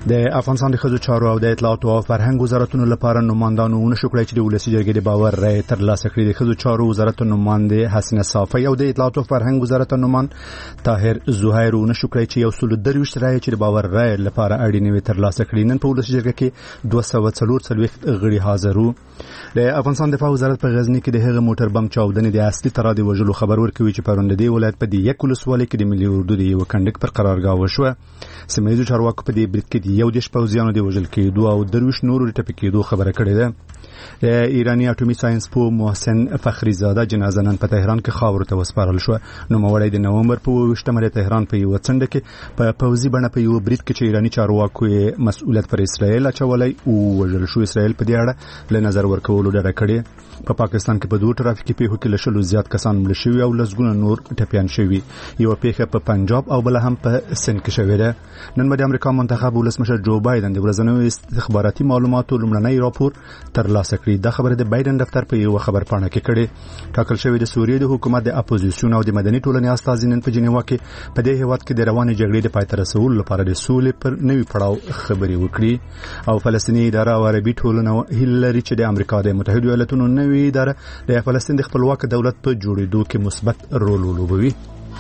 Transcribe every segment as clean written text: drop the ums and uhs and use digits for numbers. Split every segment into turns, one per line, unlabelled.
د افغانستان د ښځو چارو او د اطلاعات او فرهنګ وزارتونو لپاره نمائندانو ونشو کړی چې د ولسي جرګې د باور رای ترلاسه کړي. د ښځو چارو وزارت نماینده حسنه صافی او د اطلاعات او فرهنګ وزارت نماینده طاهر زهیر ونشو کړی چې 123 رای چې د باور رای لپاره اړینې وي ترلاسه کړي. نن په ولسي جرګه کې 244 غړي حاضر وو. د افغانستان دفاع وزارت په غزنی کې د هغه موټر بم چاودنې د اصلي ترادې وژلو خبر ورکوي چې پرون د دې ولایت په د یک ولسوالۍ کې د ملي اردو د یو کندک پر قرارګاه وشوه. سیمه‌ییزو چارواکو په دې برید کې د 11 پوځیانو د وژل کېدو او 23 نورو د ټپي کېدو خبره کړې ده. د ایرانی اټومي ساينس پوه محسن فخری زاده جنازه نن په تهران کې خاورو ته وسپارل شو. نوموړی د نومبر په 28مه د تهران په یو څنډه کې په پوځي بڼه په یو برید کې چې ایرانی چارواکو یې مسؤلیت پر اسرائیل اچولای او وژل شو. اسرائیل په دې اړه له نظر ورکولو ډډه کړې. په پاکستان کې په دوه ټرافیکي پیښو کې لشلو زیات کسان مړ شوي او لسګونه نور ټپيان شوي. یو پیښه په پنجاب او بل هم په سند کې شوې ده. نن د امریکا منتخب ولسمشر جو بایدن د ورځنیو استخباراتي معلوماتو لومړنی راپور ترلاسه کړی. دا خبره د بایدن دفتر په یو خبر پاڼه کې کړې. ټاکل شوی د سوریې د حکومت د اپوزیسیون او د مدني ټولنې استازین په جنیوا کې په دې هیواد کې د روانې جګړې د پای ته رسولو لپاره د سولې پر نوي پړاو خبرې وکړي. او فلسطیني اداره او عربي ټولنه هیله لري چې د امریکا د متحده ایالاتونو نوي اداره د فلسطین د خپلواک دولت په جوړېدو کې مثبت رول ولوبوي.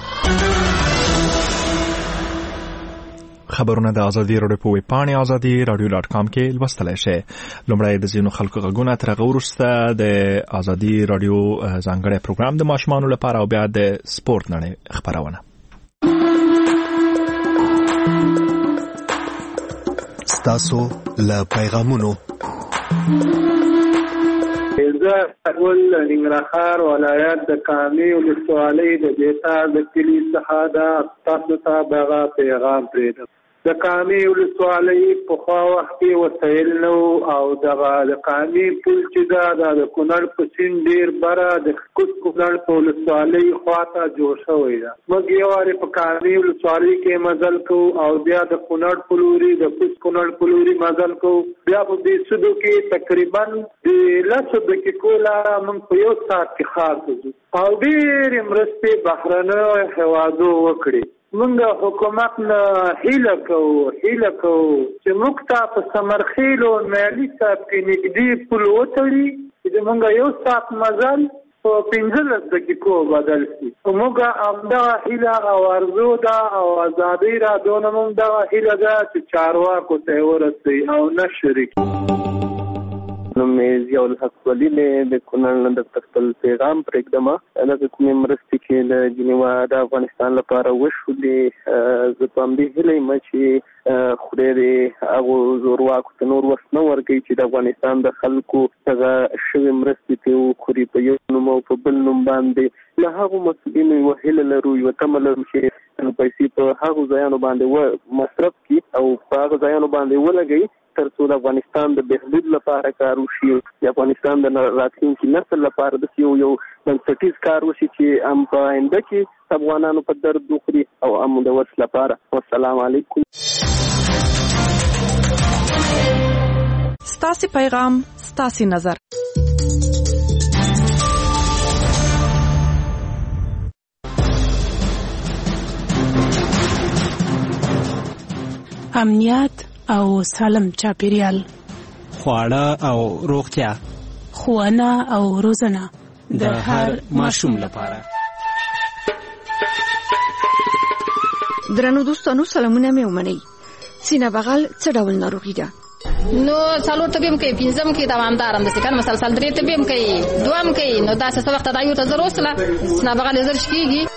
خبرونه د ازادي راډیو په ویب پاڼې azadi.radio.com کې لوستلای شئ. لومړی د ځینو خلکو غږونه تر هغه وروسته د ازادي راډیو ځانګړی پروګرام د ماشومانو لپاره او بیا د سپورت نړۍ خبرونه.
ستاسو له پیغامونو
زه اول ننګرهار ولایت د کامې ولسوالۍ د بیتا د کلي څخه د تاسو ته دغه پیغام پرېږدم. د کامې ولسوالۍ پخوا وخت کې وسایل نو او دغه د کامې پل چې دا د کونړ په سیند ډېر بره د کونړ په ولسوالۍ خواته جوړ شوی ده. موږ یو وارې په کامې ولسوالۍ کې مزل کوو او بیا د کونړ په لوري د کونړ په لوري مزل کوو. بیا په دې سودو کې تقریبا د 10 دقیقو لاره موږ په یو ساعت کې ښار ته ځو او ډېرې مرستې بهرنیو هېوادو وکړې. موږ حکومت نه هیله کوو چې موږ ته په سمرخیل او میالي صاحب کې نږدې پل وتړي چې موږ یو ساعت مزل په 15 دقیقو بدل شي. موږ همدغه هیله او ارزو ده او ازادي راډیو نه موږ دغه هیله ده چې چارواکو ته ورسوي او نه شریک.
نوم یې ضیاء الحق ولی د کونړ نه د خپل پیغام پرېږدم. دغه کومې مرستې چې د جنیوا د افغانستان لپاره وشولې زه په همدې هیله یم چې خدای دې هغو زورواکو ته نور وخت نه ورکوي چې د افغانستان د خلکو هغه شوې مرستې پرې وخوري په یو نوم او په بل نوم باندې. له هغو مسؤلینو یوه هیله لرو یوه تمه لرو چې پیسې په هغو ځایانو باندې مصرف کړي او په هغه ځایانو باندې ولګوي تر څو د افغانستان د بهبود لپاره کار وشي. د افغانستان د راتلونکي نسل لپاره د یو بنسټیز کار وشي چې هم په آینده کې افغانانو په درد وخوري او هم د ورس لپاره. والسلام علیکم.
ستاسو پیغام ستاسو نظر.
امنیت او سالم چاپیریال،
خواړه او روغتیا،
ښوونه او روزنه
د هر ماشوم لپاره.
درنو دوستانو سلامونه مې ومنئ. سینه بغل څه ډول ناروغي ده؟
نو څلور طبيب کې پنځم کې دوامدارم د سکن مسلسل درې طبيب کې دوام کې نو دا څه وخت دا یو ته ضرورت له سینه بغل زر شکیږي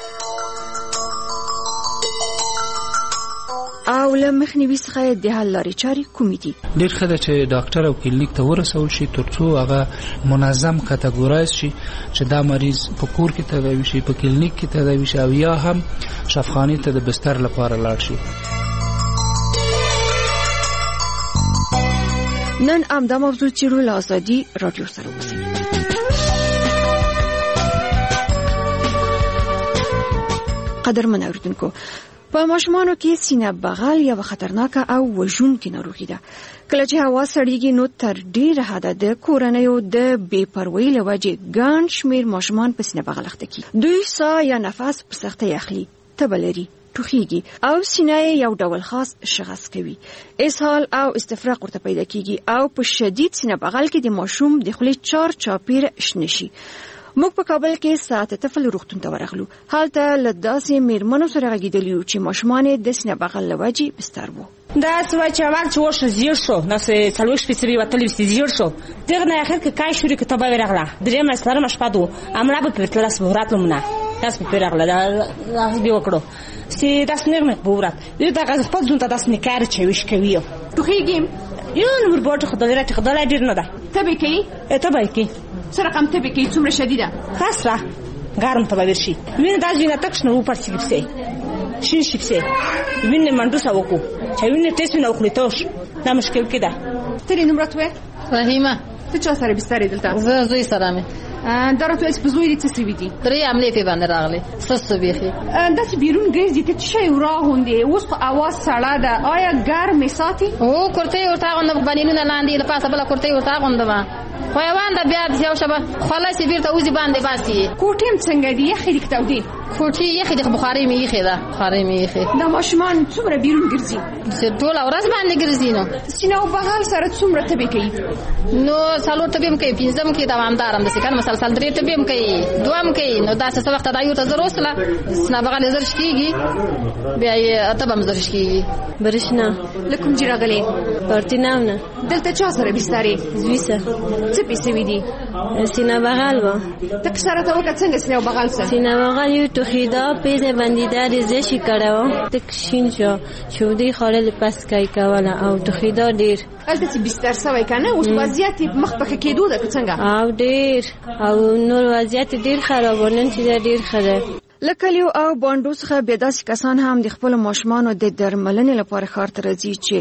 او له مخنیوي څخه د حل لارې چارې کومې دي؟
ډېر ښه ده چې ډاکټر او کلینیک ته ورسول شي ترڅو هغه منظم کټګورایز شي چې دا مریض په کور کې تداوي شي، په کلینیک کې تداوي شي او یا هم شفاخانې ته د بستر لپاره لاړ شي.
نن همدا موضوع چیرو له ازادي راډیو سره وکړي. قدرمن اوریدونکو، په ماشومانو کې سینه بغل یو خطرناک او وژونکې ناروغي ده. کله چې هوا سړیږي نو تر ډیره حده د کورنیو د بې پروایۍ له وجې ګڼ شمېر ماشومان په سینه بغل اخته کیږي. دوی ساه یا نفس په سختۍ اخلي، تبه لري، ټوخیږي او سینه یو ډول خاص شغص کوي، اسهال او استفراغ ورته پیدا کیږي او په شدید سینه بغل کې د ماشوم د خولې چار چاپیر شنه شي. موږ په کابل کې ساعت طفل روغتون ته ورغلو. هلته له داسې میرمنو سره غږیدلیو چې ماشومان د سینه بغل له وجې بستر وو.
دا سوای چې اول چې وښه زیړ شو، نو څلوېښت شپې وتلې وې زیړ شو. دغه نه اخر کې کای شوري کتابه ورغله. درېیمه څلورمه شپه ده امړه به په کلاس وراتلمونه تاسو په رغله دا دې وکړو چې داس نرمه بورات دې دا غز په ځون ته داس نه کار چې وش کوي. توخیږم یو نور بوټ خدای راته خدای ډیر نه ده. تبه کې تبه کې سره کم تبه کې څومره شدیده خاصه ګرم تبه ورشي. وینه دا ځینه تک شنو په سیګسه شي شي وینه منډو ساوکو چې وینه تاسو نه وکړئ دا مشکل کده. ترې نمبر توه
فهیمه
ته چا سره بستر دلته
زوی سره مې
درته اس په زوی دي څه سی ویدي
درې عملې په باندې راغلي سستو بيخي
دا چې بیرون ګرځي ته شي راغوندي اوس په اواز سړه ده. آیا ګرمې ساتي
او کوړته ورته غوند بنینونه لاندې له پاسه بل کوړته ورته غوندما خو یوان د بیا د یو شبه خلاص بیرته اوزي باندې باسي.
کوټیم څنګه دی یخې د کتاودي
کوټي یخې د بخاري مې یخې ده بخاري مې یخې.
دا ماشومان څومره بیرون ګرځي
ټول ورځ باندې ګرځي نو
سینه او بغل سره څومره تبه کوي
نو څلور تبه کوي پنځم کې دوامدارم د سکن مسلسل درې تبه کوي دوام کوي نو دا څه وخت دا یو ته زروسله سنا بغل زر شکیږي بیا یې اتبم زر شکیږي.
برښنا
لکم جراغلي
پارتیناونه
دلته چا سره بسترې
زویسه
څه پیسې ویدي
سینه بغل و
تک سره ته وکړه څنګه سینه بغل سره
سینه بغل یو توخیدا پیزه بندیده ریزشی کړو تک شین شو شودي خړل پس کای کوله او توخیدا ډیر
البته چې بستر سوي کنه اوس وضعیت مخ پکې کېدو ده څنګه
او ډیر او نور وضعیت ډیر خرابونه چې ډیر خره.
لکلیو او باندو څخه بیا داسې کسان هم د خپل ماشومانو د درملنې لپاره ښار ته راځي چې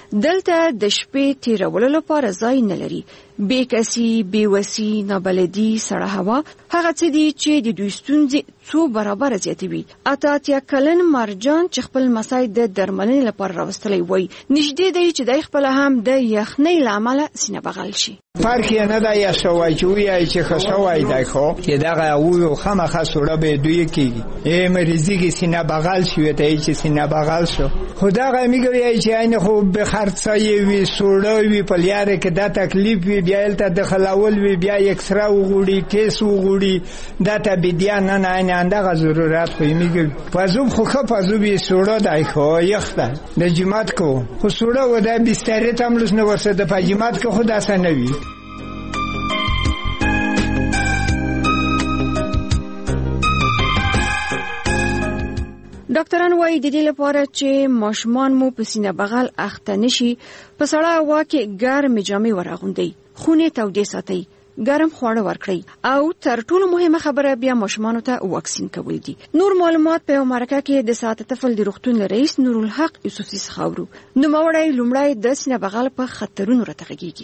دلته د شپې تیرولو لپاره ځای نه لري. بې کسي، بېوسي، نابلدي، سړه هوا هغه څه دي چې د دوی ستونزې څو برابره زیاتوي. اته کلن مرجان چې خپل مسای د درملنې لپاره راوستلی وای نږدې دی چې د خپل هم د یخنۍ له امله سینه بغل شي.
فرق نه دا یا شوای چې وی چې خشوای دی خو چې دغه او خامخا سوره به دوی کیږي مریضی کې سینه بغل شي ته چې سینه بغل شو خدای میګوي چې عین خو به خرڅای وی سوره وی په لیاره کې دا تکلیف وی بیا ته دخلاول وی بیا اکسرا وګړي کیس وګړي دا ته بیا نه نه اندغه ضرورت خو میګوي پزوب خو پزوب سوره دای خو یخته د جماعت کو خو سوره و د بستر ته ملوس نه ورسره د جماعت کې خدا سنوي.
ډاکټران وایي د دې لپاره چې ماشومان مو په سینه بغل اخته نشي په سړه هوا کې ګرمې جامې ورغوندئ، خونې تودې ساتئ، ګرم خواړه ورکړئ او تر ټولو مهمه خبره بیا ماشومانو ته واکسین کول دي. نور معلومات په امریکا کې د ساعت طفل د روغتون رئیس نورالحق یوسفزي څخه اورو. نوموړی لومړی د سینه بغل په خطرونو راته غږیږي.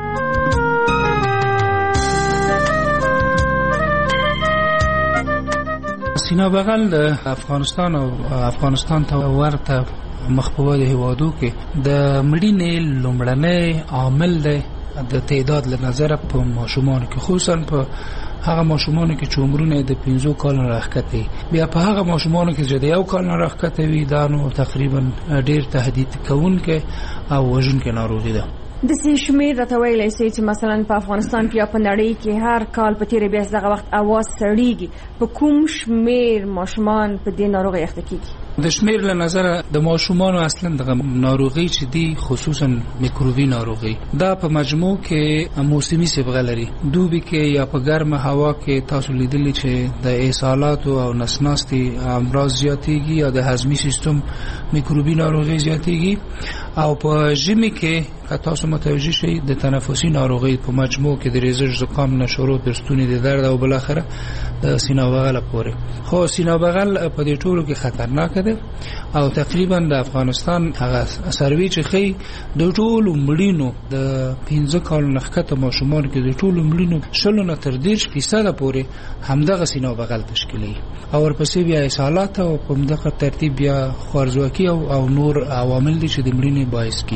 سینه بغل د افغانستان او افغانستان ته ورته مخبوده هیوادو کې د مړینې لومړنی عامل دی د تعداد له نظر په ماشومان کې خصوصا په هغه ماشومان کې چې عمرونه د 15 کال نه راښکته بیا په هغه ماشومان کې چې د 1 کال نه راښکته وي دا نو تقریبا ډیر تهدید کوونکې او وژونکې ناروغي ده.
د سې شمیر راته ویلای شي چې مثلا په افغانستان کې په نړۍ کې هر کال په تیر بیا دغه وخت اواز سړیږي په کوم شمیر ماشومان په دې ناروغي اخته کیږي؟
د شمیر له نظر د ماشومان اصلا د ناروغي چې دي خصوصا میکروبي ناروغي دا په مجموع کې موسمي صبغه لري. دوبي کې یا په ګرمه هوا کې تاسو لیدلی چې د اسهالات او نسناستي امراض زیاتېږي یا د هضمي سیستم میکروبي ناروغي زیاتېږي او په ژمي کې تاسو متوجه شئ د تنفسي ناروغي په مجموع کې د ریزش زکام نه شروع د ستوني د درد او بل اخره د سینه بغل پورې. خو سینه بغل په دې ټولو کې خطرناک ده او تقریبا د افغانستان هغه سروي چې خي د ټولو مړینو د 15 کال نخکته ماشومان کې د ټولو مړینو شلو نه تر 10% پورې همدغه سینه بغل تشکیلي او ورپسې بیا اسهالات او په دغه ترتیب بیا خوارزواکي او نور عوامل دي چې د مړینې باعث کیږي.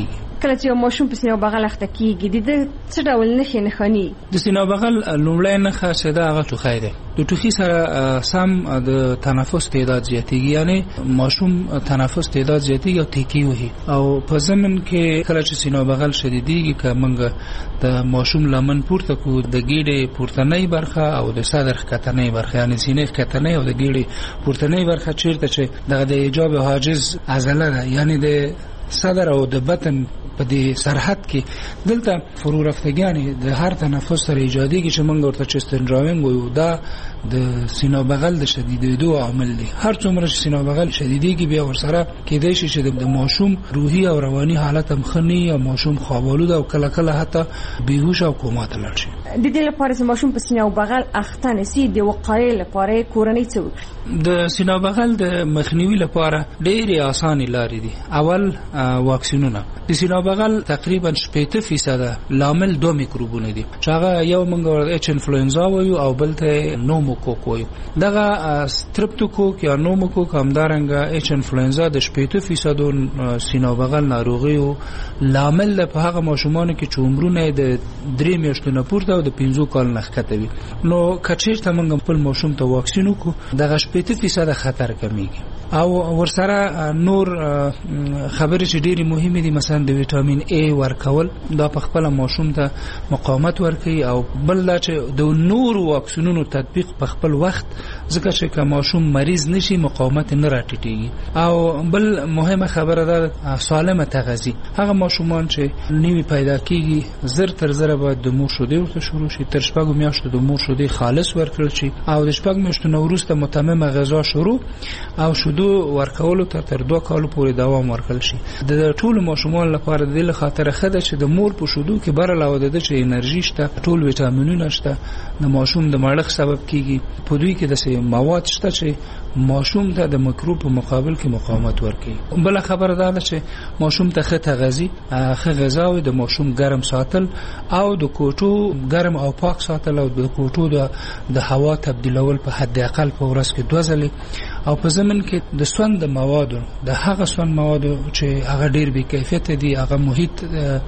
کله چې ماشوم په سینه بغل اخته کیږي د څه ډول نښې نښانې
د سینه بغل لومړی نښه چې دا هغه ټوخی دی. د ټوخي سره سم د تنفس تعداد زیاتېږي، یعنی ماشوم تنفس تعداد زیاتېږي او تیکي وهي. او په ضمن کې کله چې سینه بغل شدیدېږي که موږ د ماشوم لمن پورته کو د ګیډې پورتنۍ برخه او د صدر ښکتنۍ برخه، یعنی سینې ښکتنۍ او د ګیډې پورتنۍ برخه چیرته چې دغه د ایجاب حاجز عضله ده، یعنی د صدر او د بطن په دې سرحد کې دلته فرو رفتګانې د هر تنفس سره ایجادېږي چې موږ ورته چست ډراونګ وایو. دا د سینه بغل د شدیدېدو عامل دی. هر څومره چې سینه بغل شدیدېږي بیا ورسره کېدای شي چې د ماشوم روحي او رواني حالت هم ښه نه وي او ماشوم خوابالود او کله کله حتی بیهوش او کوما ته لاړ شي.
د دې لپاره چې ماشوم په سینه بغل اخته نشي د وقایې لپاره کورنۍ څه وکړي؟
د سینه بغل د مخنیوي لپاره ډېرې اسانه لارې دي. اول واکسینونه. د سینه بغل تقریبا 80% لامل 2 میکروبونه دي چې هغه یو موږ ورته انفلوئنزا وایو او بل ته نوموکوک وایو. دغه سترپټوکوک یا نوموکوک همدارنګه اچ انفلوئنزا د 80% سینه بغل ناروغیو لامل په هغه ماشومانو کې چې عمرونه د 3 میاشتو نه پورته او د 15 کال نه ښکته وي. نو کچیرته موږ خپل ماشوم ته واکسین وکړو دغه 80% خطر کمیږي. او ورسره نور خبرې چې ډېری مهمه دي، مثلا د ویټامین A ورکول، دا په خپل ماشوم ته مقاومت ورکوي. او بل دا چې د نور واکسینونو تطبیق په خپل وخت، ځکه چې که ماشوم مریض نشي مقاومت نه راټیټيږي. او بل مهمه خبره ده سالمه تغذیه. هغه ماشومان چې نیوی پیدا کیږي زر تر زر باید د مور شیدې ورته شروع شي، تر 6 میاشتو د مور شیدې خالص ورکړل شي او د 6 میاشتو نه وروسته متممه غذا شروع او شیدو ورکولو تر 2 کال پورې دوام ورکړل شي. د ټول ماشومان لپاره د خاطر خده چې د مور په شیدو کې بر علاوه د چې انرژي شته، ټول ویټامینونه شته، د ماشوم د مړښت سبب کیږي. په دوی کې د مواد شته چې ماشوم ته د میکروب په مقابل کې مقاومت ورکوي. بل خبره ده چې ماشوم ته ښه تغذیه، ښه غذا او د ماشوم ګرم ساتل او د کوټو ګرم او پاک ساتل او د کوټو د هوا تبدیلول په حد اقل په ورځ کې 2 ځلې. او په ضمن کې د سوند موادو، د هغه سوند موادو چې هغه ډیر بې کیفیت دي، هغه محیط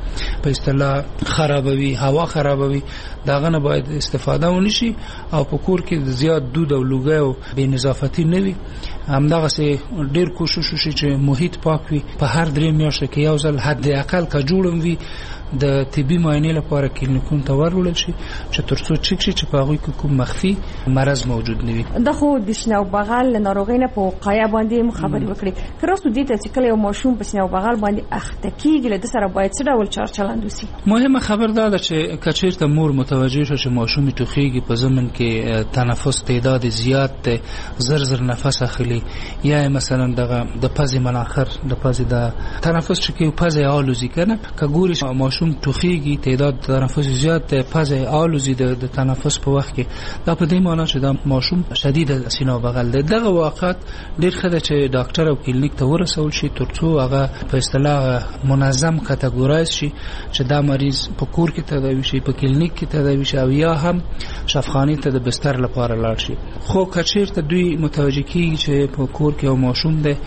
په اصطلاح خرابوي، هوا خرابوي، داغه نه باید استفاده ونشي. او په کور کې زیات دود او لوګي او بې نظافتي نه وي. همدغه سه ډیر کوشش وشي چې محیط پاک وي. په هر 3 میاشتو کې یو ځل حد اقل کا جوړم وي د طبي معاینې لپاره کلینیکونو ته ورول شي چې ترڅو چک شي چې په هغه کې کوم مخفي مرض موجود نه وي.
د خو د سینه بغل ناروغۍ نه په وقایه باندې خبرې وکړي. کراستو دې ته چې کله یو ماشوم په سینه بغل باندې اخته کیږي له سره باید څه ډول چار چلند وسی؟
مهمه خبر ده چې کچیرته مور متوجه شي چې ماشوم ټوخیږي، په ضمن کې تنفس تعداد زیات دی، زر نفس اخلي، یا مثلا دغه د پزې مناخر د پزې د تنفس چې کې پزې آلوزي کنه کګوري ماشوم ټوخیږي، تعداد تنفس زیات دی، پزې آلوزي د تنفس په وخت کې، دا په دې معنی چې دا ماشوم شدید سینه بغل دی. دغه واقعات ډیر خده چې ډاکټر او کلینیک ته ورسول شي ترڅو هغه په اصطلاح منظم کټګورایز شي چې دا مریض په کور کې تداوي شي، په کلینیک کې تداوي شي او یا هم شفاخانه ته د بستر لپاره لاړ شي. خو کچیرته دوی متوجه کیږي چې په کور کې یو ماشوم دی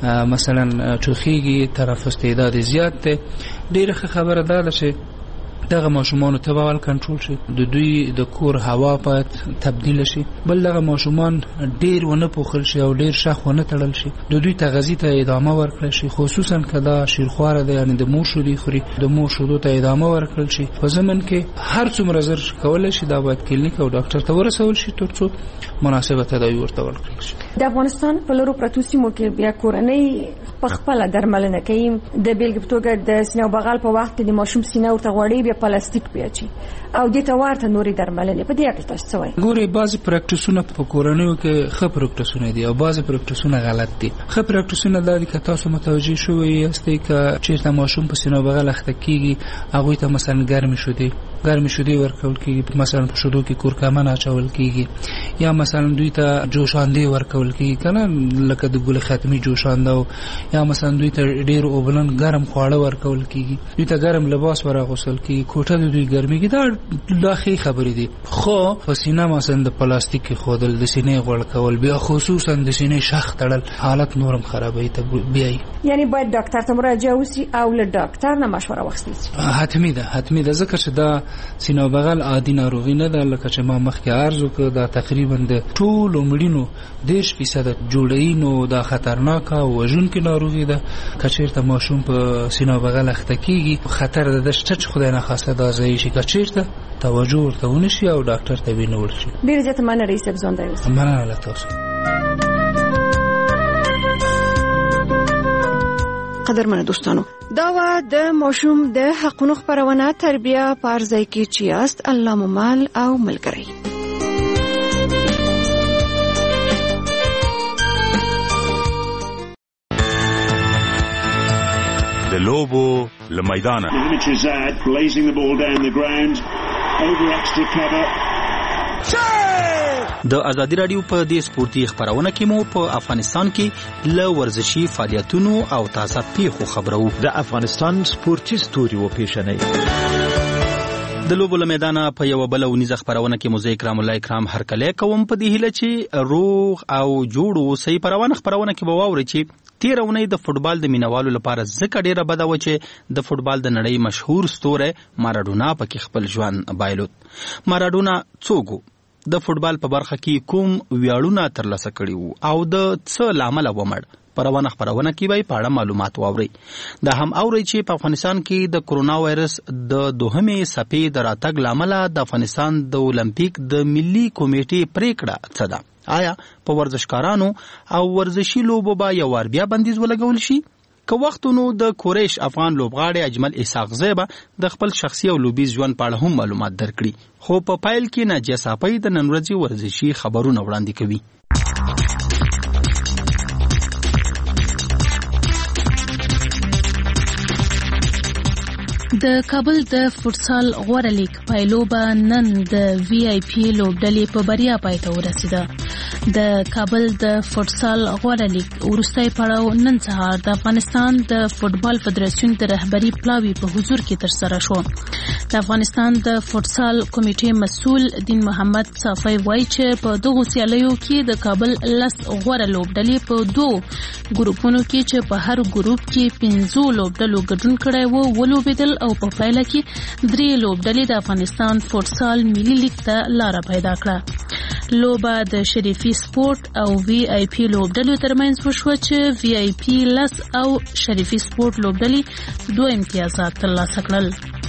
مثلا ټوخیږي، تنفس تعداد زیات دی، ډیره خبره ده چې دغه ماشومان ته باول کنټرول شي، د دوی د کور هوا باید تبدیل شي، بل دغه ماشومان ډیر ونه پوښل شي او ډیر شخ ونه تړل شي، د دوی تغذیه ته ادامه ورکړل شي، خصوصا کدا شیرخواره ده یعنی د مور شودي خوري، د مور شودو ته ادامه ورکړل شي. په زمن کې هر څومره زر کولای شي دا باید کلینیک او ډاکټر ته ورسول شي ترڅو مناسبه تداوی ورته ورکړل شي.
د افغانستان په لورو پروتو سیمو کې بیا کورنۍ په خپل درملنه کوي. د بیلګې په توګه د سینه بغل په وخت د ماشوم سینه ورته غوړي بیا پلاستیک پیاچي او د توارته نوري درملنه په دې اړه تاسو څه وایي؟
ګوري بعضی پریکټیسونه په کورنیو کې ښه پریکټیسونه دي او بعضی پریکټیسونه غلط دي. ښه پریکټیسونه دا دي چې تاسو متوجي شوئ یاستئ چې چیرته ماشوم په سینه بغل اخته کیږي، هغه ته مثلا ګرمي شودي ګرمې شیدې ورکول کیږي، مثلا په شیدو کې کورکمن اچول کیږي، یا مثلا دوی ته جوشاندې ورکول کیږي کنه لکه د ګل ختمي جوشانده، یا مثلا دوی ته ډیر اوبلن ګرم خواړه ورکول کیږي، دوی ته ګرم لباس ورغوسل کیږي، کوټه د دوی ګرمي کې دا لاخي خبرې دي. خو په سینه مثلا د پلاستیک خودل د سینې غوړ کول، بیا خصوصا د سینې شخ تړل حالت نورم خرابوي ته بیاي.
یعنی باید ډاکټر ته مراجعه وسی او له ډاکټر نه مشوره واخلئ.
حتمی ده ځکه چې دا سینه بغل عادي ناروغي نه ده، لکه چې ما مخکې عرض وکړ دا تقریبا د ټولو مړینو 10% جوړی نو دا خطرناک او وژونکې ناروغي ده. کچیرته ماشوم په سینه بغل اخته کیږي خطر ده چې خدای نه خواسته دا ځای شي کچیرته توجه ورته ونشي او ډاکټر ته وینول شي.
ډیر زیات مننه رئیس صاحب زونده اوسه.
مننه له تاسو.
قدرمن دوستانو، دا و د ماشوم د حقونو خبرونه تربیه پارځای کې چیاست الله ممال او ملګری.
د لوبو لمیدانه
د ازادي رادیو په دې سپورتي خبرونه کې مو په افغانستان کې ل ورزشي فعالیتونو او تازه پیښو خبرو.
د افغانستان سپورتي ستوري و پیښنې
د لوبو لمیدانه په یو بل ونیزه خبرونه کې موزه کرام الله کرام هرکله کوم په دې هله چې روغ او جوړو صحیح خبرونه کې به واوري چې تیرونی د فوتبال د مینوالو لپاره ځکه ډیره بده و چې د فوتبال د نړۍ مشهور ستوره مارادونا پکې خپل ژوند بایلود. مارادونا څوک د فوتبال په برخه کې کوم ویاړونه ترلاسه کړي وو او د څه لامل ومړ پروانه خبرونه کې به په اړه معلومات واوري. دا هم اوري چې په افغانستان کې د کرونا وایرس د دوهمې څپې د راتګ لامل د افغانستان د اولمپیک د ملي کمیټې پریکړه څه ده؟ آیا په ورزشکارانو او ورزشي لوبو به یو ور بیا بندیز ولګول شي؟ که وختونو د کوریش افغان لوبغاړي اجمل اسحاق زیبا د خپل شخصي او لوبي ژوند په اړه هم معلومات درکړي. خو په پایل کې ناجیه صافی د نن ورځې ورزشي خبرونه وړاندې کوي.
د کابل د فوتسال غوړه لیګ پایلوبه نن د وی آی پی لوبډلې په بریا پای ته ورسیده. د کابل د فوتسال غوړه لیګ وروستۍ پړاو نن سهار د افغانستان د فوتبال فدراسیون د رهبری پلاوی په حضور کې ترسره شو. د افغانستان د فوتسال کمیټې مسؤل دین محمد صافی وایي چې په دغه سیالیو کې د کابل لس غوړه لوبډلې په دوه ګروپونو کې چې په هر ګروپ کې 15 لوبډلو ګډون کړی وو ولوبېدل او په پایله کې 3 لوبډلې د افغانستان فوتسال ملي لیګ ته لار پیدا کړه. لوبه د شریفي سپورت او وی آی پی لوبډلو ترمنځ وشوه چې وی آی پی لس او شریفي سپورت لوبډلې 2 امتیازات ترلاسه کړل.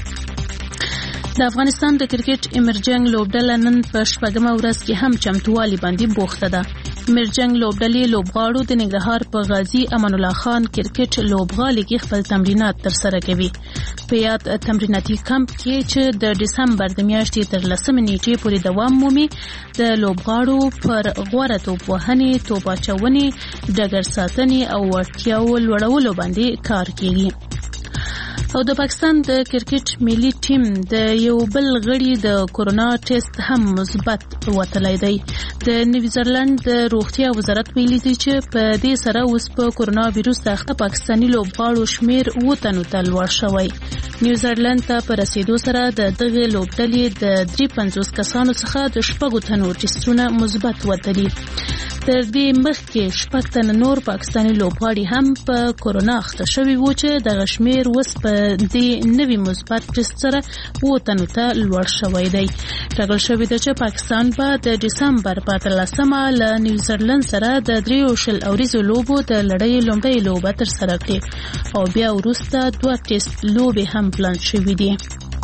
د افغانستان د کرکټ امرجنګ لوبډله نن په شپږمه ورځ کې هم چمتووالي باندې بوخته ده. امرجنګ لوبډلې لوبغاړو د ننګرهار په غازی امان الله خان کرکټ لوبغالي کې خپل تمرینات ترسره کوي. په یاد تمریناتي کمپ کې چې د دسمبر د میاشتې تر 10 نیټې پورې دوام مومي د لوبغاړو پر غوړه توپ وهنې، توپ اچونې، ډګر ساتنې او وړتیاو لوړولو باندې کار کوي. او د پاکستان د کرکټ ملي ټیم د یو بل غړي د کورونا ټیسټ هم مثبت وتلی دی. د نیوزیلند د روغتیا وزارت ویلي دی چې په دې سره اوس په کورونا وایرس د اخته پاکستاني لوبغاړو شمیر 7 تنو ته لوړ شوی. نیوزیلند ته په رسیدو سره د دغه لوبډلې د 53 کسانو څخه د 4 تنو ټیسټونه مثبت وتلي. تر دې مخکې 6 تنه نور پاکستاني لوبغاړي هم په کورونا اخته شوي وو چې د شمیر اوس په دې نوي مثبت ټیسټ سره 7 تنو ته لوړ شوی دی. ټاکل شوی دی چې پاکستان به د دسمبر په 13مه له نیوزیلند سره د 3 اوریزو لوبو د لړۍ لومړۍ لوبه ترسره کړي او بیا وروسته 2 ټیسټ لوبې هم پلان شوې دي.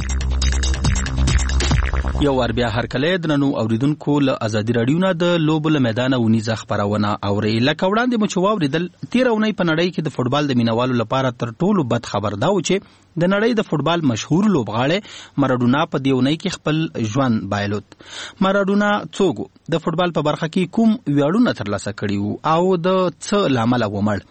یو ور بیا هر کله د ننو اوریدونکو له ازادي رادیو نه د لوبو له میدان ونیزه خبرونه اوري. لکه وړاندې مو چې واوریدل تیرونی په نړۍ کې د فوتبال د مینوالو لپاره تر ټولو بد خبر دا و چې د نړۍ د فوتبال مشهور لوبغاړی مارادونا په دیونی کې خپل ژوند بایلود. مارادونا څوک د فوتبال په برخه کې کوم ویاړونه ترلاسه کړي وو او د څه لامل ومړ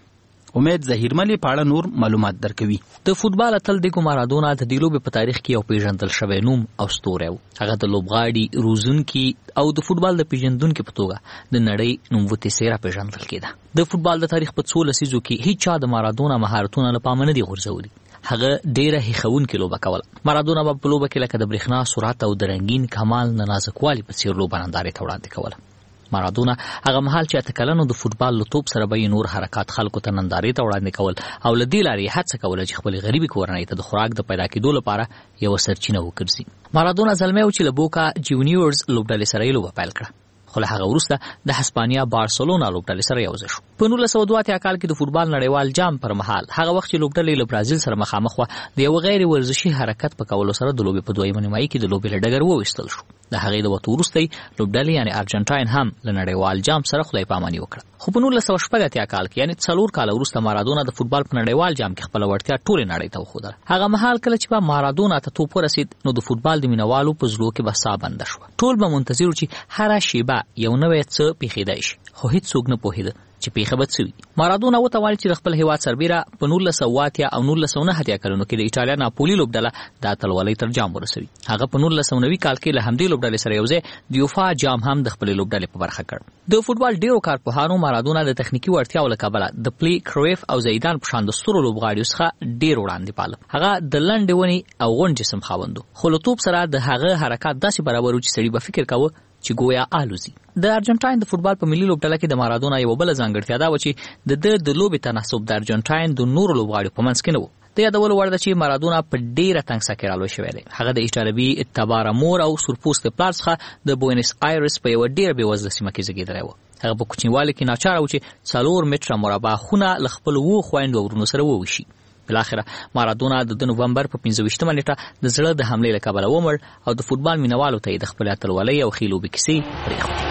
امید ظهیرمل په اړه نور معلومات درکوي.
د فوتبال اتل دیګو مارادونا د دې لوبې په تاریخ کې یو پیژندل شوی نوم او ستوری و. هغه د لوبغاړي، روزونکي او د فوتبال د پیژندونکو په توګه د نړۍ نوموتې څیره پیژندل کېده. د فوتبال د تاریخ په 16 لسیزو کې هیڅ چا د مارادونا مهارتونه له پامه نه دي غورځولي. هغه ډیره هیښوونکې لوبه کوله. مارادونا په لوبه کې لکه د برېښنا سرعت او د رنګین کمال نه نازکوالي په څیر لوبه نندارې ته وړاندې کوله. مارادونا هغه مهال چې 8 کلنو د فوتبال له توپ سره به نور حرکات خلکو ته نندارې ته وړاندې کول او له دې لارې هڅه کوله چې خپل غریبي کورنۍ ته د خوراک د پیدا کېدو لپاره یو سرچینه وګرځي. مارادونا زلمی و چې له بوکا جونیورز لوبډلې سره یې لوبه پیل کړه، خو له هغه وروسته د هسپانیا بارسلونا لوبډلې سره یوځای شو. په 1982 کال کې د فوتبال نړیوال جام پر مهال هغه وخت چې لوبډلې له برازیل سره مخامخ وه، د یو غیر ورزشي حرکت په کولو سره د لوبې په دویمه نیمایي کې د لوبې له ډګر وویستل شو. د هغې د وتو وروسته لوبډلې یعنې ارجنټاین هم له نړیوال جام سره خدای پاماني وکړه. خو په 1980 کال کې یعنې 4 کاله وروسته مارادونا د فوتبال په نړیوال جام کې خپله وړتیا ټولې نړۍ ته وښودله. هغه مهال کله چې به مارادونا ته توپ ورسید نو د فوتبال د مینوالو په زړو کې به ساه بنده شوه. ټول به منتظر وو چې هره شیبه یو نوی څه پیښیدای شي، خو هیڅوک نه پوهېده چې پیښه به څه وي. مارادونا وتوانید چې د خپل هیواد سربیره په 1980 او 1990 کلونو کې د ایټالیا ناپولي لوبډله د اتلولۍ تر جام ورسوي. هغه په 1990 کال کې له همدې لوبډلې سره یوځای د یوفا جام هم د خپلې لوبډلې په برخه کړ. د فوتبال ډیرو کارپوهانو مارادونا د تخنیکي وړتیاو له کبله د پلی کرویف او زیدان په شان د سترو لوبغاړیو څخه ډیر وړاندې پاله. هغه د لنډې ونې او غونډ جسم خاوند و، خو له توپ سره د هغه حرکات داسې برابر و چې سړي به فکر کاوه چې گویا آلوزي. د ارجنټاین د فوتبال په ملي لوبډله کې د مارادونا یو بل ځانګړتیا دا و چې د لوبې تناسب د ارجنټاین د نورو لوبغاړو په منځ کې نه و. د یادولو وړ ده چې مارادونا په ډیره تنګسه کې رالوی شوی دی. هغه د ایټالوي تبارا مور او سورپوستې پلار څخه د بوینس آیرس په یوه ډیره بېوزله سیمه کې زیږېدلی و. هغه په کوچنیوالي کې ناچاره و چې 4 متره مربع خونه له خپلو 7 خویندو او ورونو سره وویشي. بالاخره مارادونا د نومبر په 25 نیټه د زړه د حملې له کبله ومړ او د فوتبال مینوالو ته یې د خپلې اتلولۍ او ښې لوبې کیسې پرېښودې.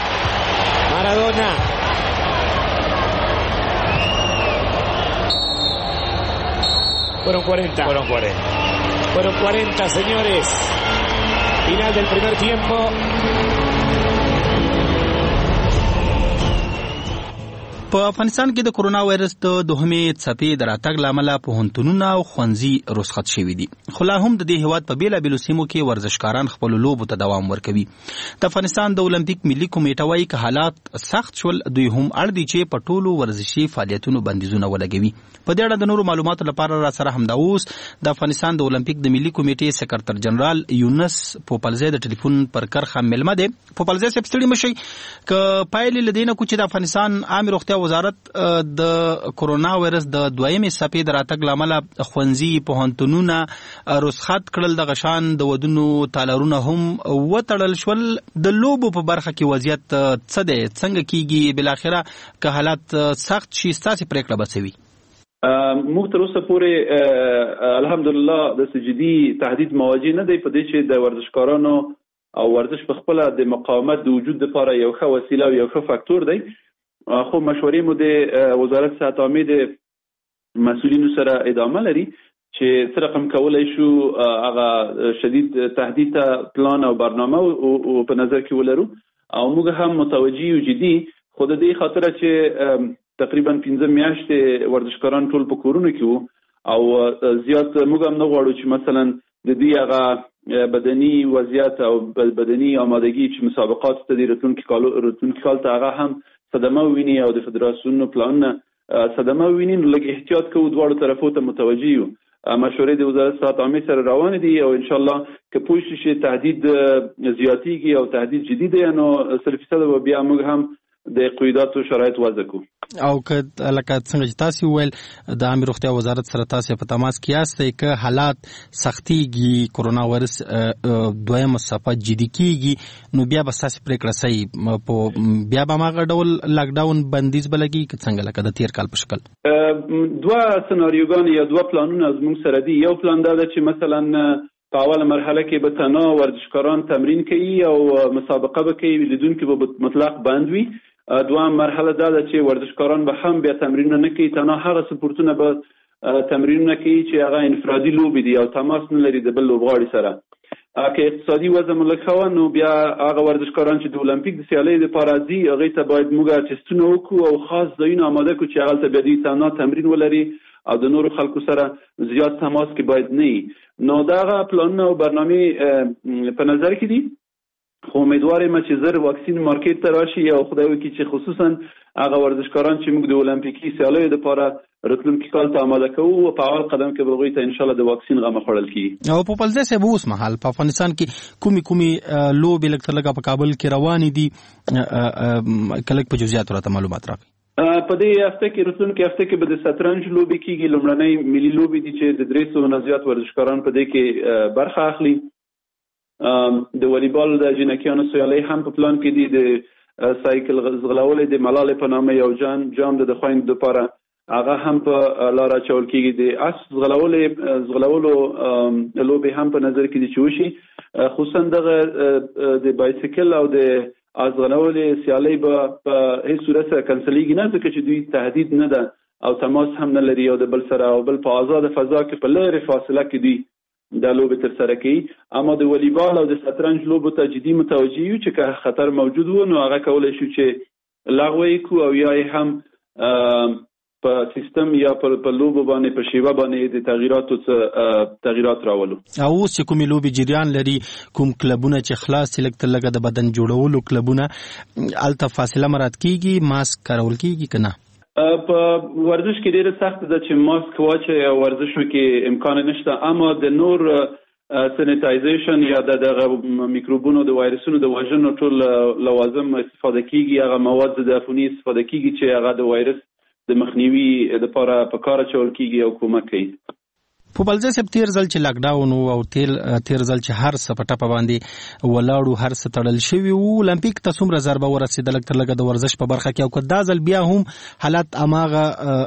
مارادونا Fueron 40, señores. Final del primer tiempo.
په افغانستان کې د کرونا وایرس د دوهمې څپې د راتګ له امله پوهنتونونه او ښوونځي رخصت شوي دي، خو لا هم د دې هیواد په بېلابېلو سیمو کې ورزشکاران خپلو لوبو ته دوام ورکوي. د افغانستان د اولمپیک ملي کمیټه وایي که حالات سخت شول دوی هم اړ دي چې په ټولو ورزشي فعالیتونو بندیزونه ولګوي. په دې اړه د نورو معلوماتو لپاره را سره همدا اوس د افغانستان د اولمپیک د ملي کمیټې سکرټر جنرال یونس پوپلزی د ټلیفون پر کرښه مېلمه دی. پوپلزی صاحب ستړي مه شئ، که پایلې له دې نه کوو چې د افغانستان عامې روغتیا وزارت د کرونا وایرس د دویمې څپې د راتګ له امله ښوونځي پوهنتونونه رخصت کړل، دغه شان د ودونو تالارونه هم وتړل شول. د لوبو په برخه کې وضعیت څه دی، څنګه کیږي؟ بالاخره که حالات سخت شي ستاسې پرېکړه به څه وي؟
موږ تر اوسه پورې الحمدلله د جدي تهدید مواجه نه دی په دې چې د ورزشکارانو او ورزش په خپله د مقاومت د وجود لپاره یو ښه وسیله او یو ښه فاکتور دی. خو مشورې مو د وزارت صحت عامې د مسؤلینو سره ادامه لري چې څه رقم کولی شو هغه شدید تهدید ته پلان او برنامه په نظر کې ولرو او موږ هم متوجه یو جدي، خو د دې خاطره چې تقریبا 15 میاشتې ورزشکاران ټول په کورونو کې وو او زیات موږ هم نه غواړو چې مثلا د دې هغه بدني وضعیت او بدني آمادګي چې مسابقات ته د راتلونکي کال ته هغه هم صدمه ویني او د فدراسیونونو پلانونه صدمه ویني، نو لږ احتیاط کوو، دواړو طرفو ته متوجه یو. مشورې د وزارت صحت عامې سره روانې دي او انشاءالله که پوه شي چې تهدید زیاتیږي او تهدید جدي دی نو 100% به بیا موږ هم د قیوداتو شرایط وضع کوو.
او که لکه څنګه چې تاسو وویل د عامې روغتیا وزارت سره تاسو په تماس کې یاستئ، که حالات سختیږي، کرونا وایرس دویمه څپه جدي کیږي، نو بیا به ستاسې پرېکړه صحیح بیا به هماغه ډول لاکډاون بندیز به لګي که څنګه لکه د تیر کال په شکل؟
2 سناریوګانې یا 2 پلانونه زموږ سره دي. یو پلان دا ده چې مثلا په اوله مرحله کې به تنها ورزشکاران تمرین کوي او مسابقه به کوي، لیدونکي به مطلق بند وي. دوام مرحله دا ده چې ورزشکاران به هم بیا تمرینونه نه کوي، تنها هغه سپورتونه به تمرینونه کوي چې هغه انفرادي لوبې دي او تماس نه لري د بل لوبغاړي سره. که اقتصادي وضع ملکه نو بیا هغه ورزشکاران چې د اولمپیک د سیالیو لپاره ځي هغې ته باید موږ ټسټونه وکړو او خاص ځایونه آماده کړو چې هغلته بیا دوی تنها تمرین ولري او د نورو خلکو سره زیات تماس کې باید نه وي. نو دغه پلانونه او برنامې په نظر کې دي، خو امیدوار یم چې زر واکسین مارکیټ ته راشي او خدای وکړي چې خصوصا هغه ورزشکاران چې موږ د اولمپیکي سیالیو لپاره راتلونکي کال ته آماده کوو او په اول قدم کې به هغوی ته انشاءالله د واکسین غمه خوړل کېږي.
او په پلځه صاحب اوس مهال په افغانستان کې کومې لوبې لږ تر لږه په کابل کې روانې دي، کله په جزئیات راته معلومات راکړئ.
په دې هفته کې راتلونکي هفته کې به د شطرنج لوبې کېږي، لومړنۍ ملي لوبې دي چې د 300 نه زیات ورزشکاران په دې کې برخه اخلي. د والیبال د جنکیانو سیالۍ هم په پلان کې دي، د سایکل ځغلولې د ملالې په نامه یو جام د خویندو لپاره هغه هم په لار اچول کېږي. د اس ځغلولو لوبې هم په نظر کې دي چې وشي، خصوصا دغه د بایسیکل او د ځغلولې سیالۍ به په هیڅ صورت سره کنسلیږي نه، ځکه چې دوی تهدید نه ده او تماس هم نه لري او د بل سره او بل په آزاده فضا کې په لرې فاصله کې دوی دا لوبې ترسره کوي. اما د والیبال او د شطرنج لوبو ته جدي متوجه یو چې که خطر موجود و نو هغه کولی شو چې لغوه یې کړو او یا یې هم په سیستم یا په لوبو باندې په شیوه باندې د تغییرات راولو.
او اوس چې کومې لوبې جریان لري، کوم کلبونه چې خلاص چې لږ تر لږه د بدن جوړولو کلبونه، هلته فاصله مراعات کېږي، ماسک کارول کېږي که نه؟
په ورزش کې ډیره سخت ده چې ماسک واچوي او ورزشو کې امکان نشته، اما د نور سینیټایزیشن یا دغه میکروبونو د وایرسونو د وژنو ټول لوازم استفاده کیږي، هغه مواد د عفوني استفاده کیږي چې هغه د وایرس د مخنیوي لپاره په کار اچول کیږي او کومک کوي.
په بلځه سب تیر ځل چې لاکډاون او تیر ځل چې هر څه په ټپه باندې ولاړو، هر څه تړل شوي وو، اولمپیک ته څومره ضربه ورسېدل تر لږه د ورزش په برخه کې، او که دا ځل بیا هم حالت هماغه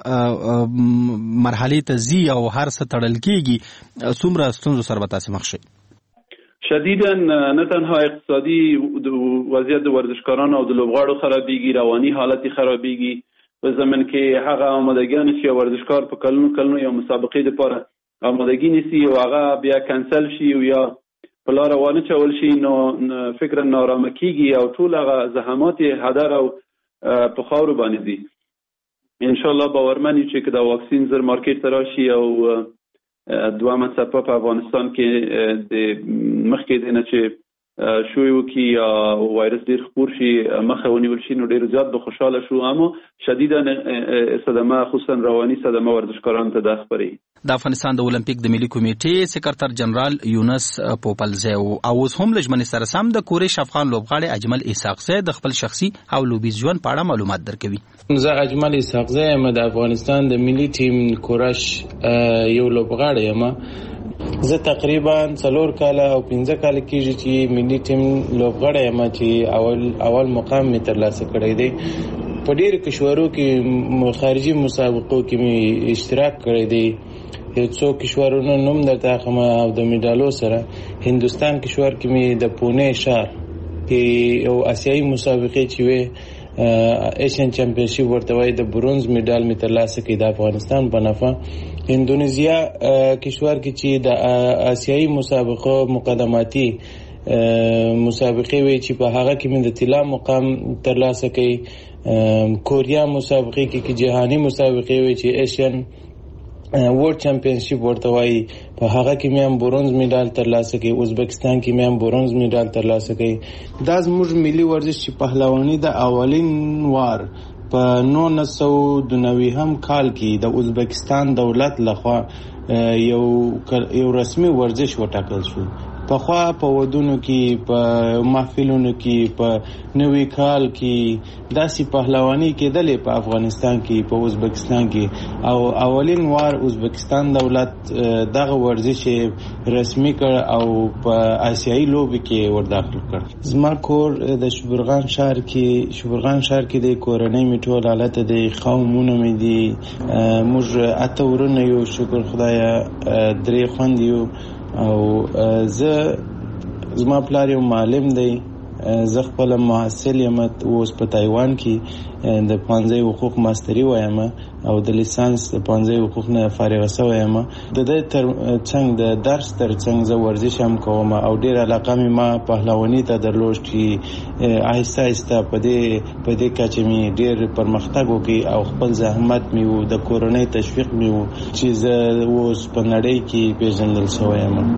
مرحلې ته ځي او هر څه تړل کېږي، څومره ستونزو سره به تاسې مخ شئ؟
شدیدا نه تنها اقتصادي وضعیت د ورزشکارانو او د لوبغاړو خرابېږي، رواني حالت خرابېږي، په زمن کې هغه آمادګیان چې ورزشکار په کلونو یو مسابقې لپاره آمادګي نیسي او هغه بیا کنسل شي او یا په لاره وانه چول شي، نو فکر نارامه کېږي او ټول هغه زحمات هدر او په خاورو باندې دي. انشاءالله باورمن یو چې که دا واکسین زر مارکیټ ته راشي او دوامه څپه په افغانستان کې د مخکې دی نه چې شوی وکړي یا وایرس ډېر خپور شي مخه ونیول شي، نو ډېر زیات به خوشحاله شو. اما شدیدا صدمه، خصوصا رواني صدمه ورزشکارانو ته دا خپروي.
د افغانستان د اولمپیک د ملي کمیټې سکرټر جنرال یونس پوپلزی او اوس هم له ژمنې سره سم د کورش افغان لوبغاړی اجمل اسحاقزی د خپل شخصي او لوبیز ژوند په اړه معلومات درکوي.
زه اجمل اسحاقزی یم، د افغانستان د ملي ټیم کورش یو لوبغاړی یم. زه تقریبا 4 کاله او 15 کاله کېږي چې ملي ټیم لوبغاړی یم چې اول مقام مې ترلاسه کړی دی. په ډېرو کشورو کې خارجي مسابقو کې مې اشتراک کړی دی. یو څو کشورونو نوم درته اخلم او د میډالو سره. هندوستان کشور کې مې د پونه ښار کې یو آسیایي مسابقې چې وې ایشین چمپیونشپ ورته وایي، د برونز میډال مې ترلاسه کړی د افغانستان په نفع. اندونیزیا کشور کې چې د آسیایي مسابقو مقدماتي مسابقې وي چې په هغه کې مې د طلا مقام ترلاسه کړی. کوریا مسابقې کې جهاني مسابقې وي چې ایشین ورلد چمپیونشپ ورته وایي، په هغه کې مې هم برونز میډال ترلاسه کړی. ازبکستان کې مې هم برونز میډال ترلاسه کړی. دا زموږ ملي ورزش چې پهلواني د اولین وار په 1992 کال کې د ازبکستان دولت لخوا یو رسمي ورزش وټاکل شو. پخوا په ودونو کې، په محفلونو کې، په نوي کال کې داسې پهلواني کېدلې په افغانستان کې، په ازبکستان کې، او اولین وار ازبکستان دولت دغه ورزش رسمي کړ او په آسیایي لوبې کې ورداخل کړ. زما کور د شبرغان ښار کې د کورنۍ مې ټول حالت د قومونه مې دي. موږ 8 ورونه یو، شکر خدایه 3 خویندې یو، او زما پلار یو معلم دی زه خپل محصل یم اوس په تایوان کې د پانځه حقوق ماستری وایم او د لیسانس د پانځه حقوق نه فارغ شوی یم. د دې تر څنګ د درس تر څنګ زه ورزش هم کوم او ډیر علاقه مې ما پهلواني ته درلود چې آهسته آهسته په دې کچې مې ډیر پرمختګ وکړ او خپل زحمت مې وو د کورنۍ تشویق مې وو چې زه اوس په نړۍ کې پیژندل شوی یم.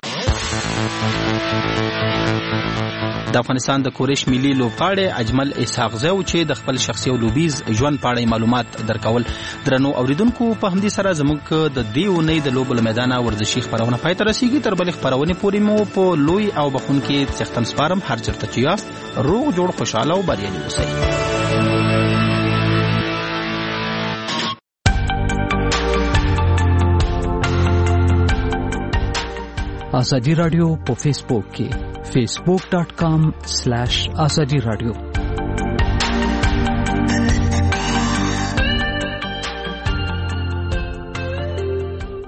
د افغانستان د کورش ملي لوبغاړی اجمل اسحاق زو چې د خپل شخصي او لوبیز ژوند په اړه معلومات درکول. درنو اوریدونکو په همدې سره زموږ د دې اونۍ د لوبو له میدانه ورزشي خبرونه پای ته رسیږي. تر بلې خبرونې پورې مو په لوی او بخونکي څښتن سپارم. هر چېرته چې یاست روغ جوړ خوشاله او بریالي اوسئ.
آزادی رادیو په فیسبوک کې facebook.com/azadi radio